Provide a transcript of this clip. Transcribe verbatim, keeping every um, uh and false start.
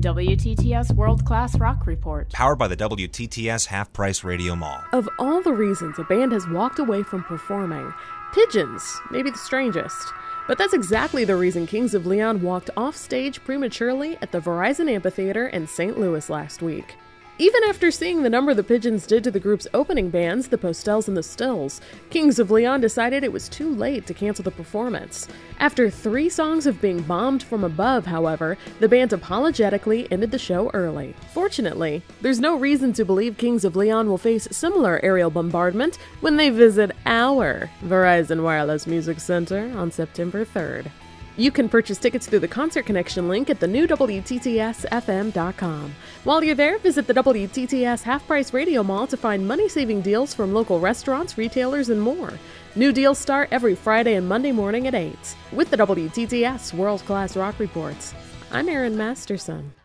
W T T S World Class Rock Report. Powered by the W T T S Half Price Radio Mall. Of all the reasons a band has walked away from performing, pigeons may be the strangest. But that's exactly the reason Kings of Leon walked off stage prematurely at the Verizon Amphitheater in Saint Louis last week. Even after seeing the number the Pigeons did to the group's opening bands, the Postels and the Stills, Kings of Leon decided it was too late to cancel the performance. After three songs of being bombed from above, however, the band apologetically ended the show early. Fortunately, there's no reason to believe Kings of Leon will face similar aerial bombardment when they visit our Verizon Wireless Music Center on September third. You can purchase tickets through the Concert Connection link at the new W T T S F M dot com. While you're there, visit the W T T S Half Price Radio Mall to find money-saving deals from local restaurants, retailers, and more. New deals start every Friday and Monday morning at eight. With the W T T S World Class Rock Reports, I'm Erin Masterson.